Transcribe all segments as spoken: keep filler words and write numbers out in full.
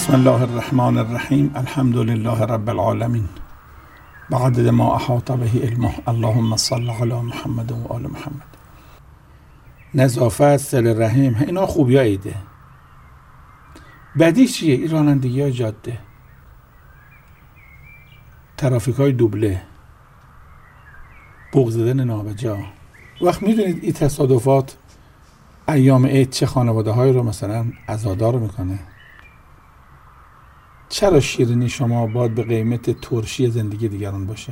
بسم الله الرحمن الرحیم. الحمد لله رب العالمین بعدد ما احاط به علمه. اللهم صل علی محمد و آل محمد. نظافت، صله رحم، اینا خوبی ایده. بدیش چیه؟ این رانندگی های جاده، ترافیک های دوبله، بوق زدن نابجا. وقت میدونید این تصادفات ایام عید چه خانواده های رو مثلا عزادار میکنه. چرا شیرینی شما باید به قیمت ترشی زندگی دیگران باشه؟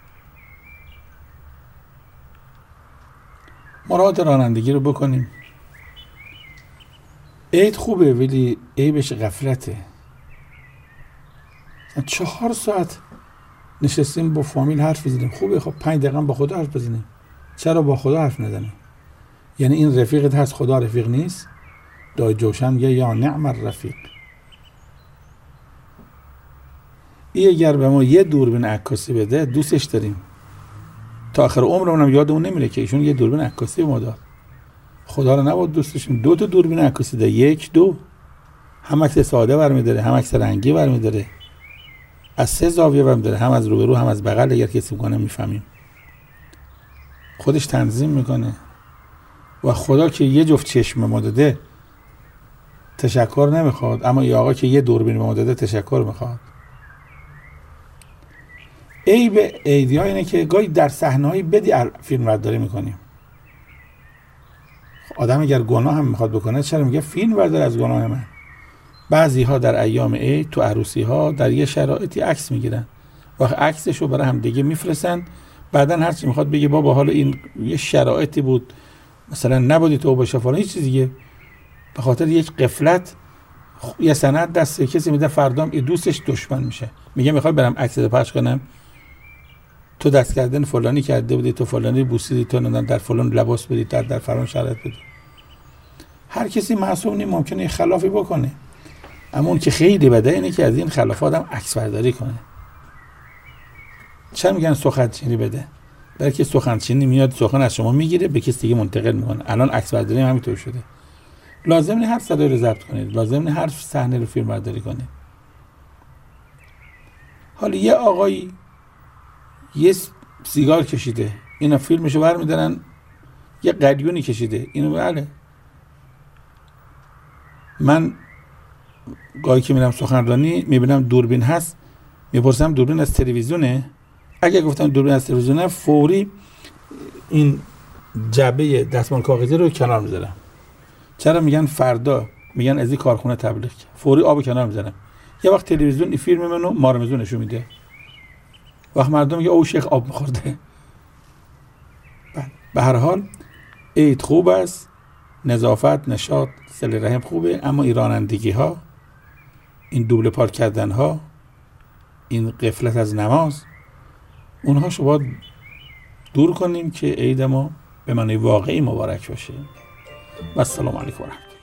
مراد رانندگی رو بکنیم. عید خوبه ولی عیبش غفلته. چهار ساعت نشستیم با فامیل حرف بزنیم، خوبه، خب پنج دقیقه با خدا حرف بزنیم. چرا با خدا حرف نزنیم؟ یعنی این رفیقت هست، خدا رفیق نیست؟ دای جوشن میگه یا نعم الرفیق. این اگر به ما یه دوربین عکاسی بده دوستش داریم، تا آخر عمرمون یادمون نمیره که ایشون یه دوربین عکاسی به ما داد. خدا رو نبود دوستشون دو تا دوربین عکاسی ده، یک دو، هم عکس ساده برمی‌داره، هم عکس رنگی برمی‌داره، از سه زاویه برمی‌داره، هم از روبرو هم از بغل. اگر کسی می‌کنه میفهمیم خودش تنظیم میکنه. و خدا که یه جفت چشم ما داده تشکر نمیخواد، اما یه آقا که یه دوربین ما داده تشکر میخواد. عیب عیدی ها اینه که گاهی در صحنه های بدی فیلم برداری میکنیم. آدم اگر گناه هم میخواد بکنه چرا میگه فیلم بردار از گناه من؟ بعضی ها در ایام عید تو عروسی ها در یه شرایطی عکس میگیرن، وقت عکسش رو برای هم دیگه میفرستن، بعدن هر چی میخواد بگه بابا حالا این یه شرایطی بود، مثلا نبودی تو باشه فلان، هیچ چیز دیگه به خاطر یک غفلت یه سند دست کسی میده، فردام این دوستش دشمن میشه، میگه میخوای برم عکس پخش کنم، تو دست کردن فلانی کرده بودی، تو فلانی بوسیدی، تو در فلان لباس بدی، در در فلان شرایط بدی. هر کسی معصوم نیست، ممکنه یه خلافی بکنه، اما اون که خیلی بده اینه که از این خلاف آدم عکس برداری کنه. چرا میگن سخنچینی بده؟ برای که سخنچینی میاد سخن از شما میگیره به کسی دیگه منتقل میکنه. الان عکس برداری هم همینطور شده. لازم نیست هر صدایی رو ضبط کنید، لازم نیست هر صحنه رو فیلم برداری کنید. حالا یه آقایی یه سیگار کشیده، اینا فیلمشو برمیدارن، یه قلیونی کشیده، اینو بله. من گاهی که میرم سخنرانی میبینم دوربین هست، میپرسم دوربین از تلویزیونه؟ اگه گفتم دوربین از تلویزیونه، فوری این جعبه دستمال کاغذی رو کنار میذارم. چرا؟ میگن فردا میگن از این کارخونه تبلیغ، فوری آب کنار میذارم. یه وقت تلویزیون این فیلم منو مارمزون نشون میده، وقت مردم میگه او شیخ آب میخورده. به هر حال عید خوب است، نظافت، نشاط، صله رحم خوبه، اما این رانندگی ها، این دوبله پارک کردن ها، این غفلت از نماز، اونها شو باید دور کنیم که عید ما به معنی واقعی مبارک باشه. و السلام علیکم و رحمت الله.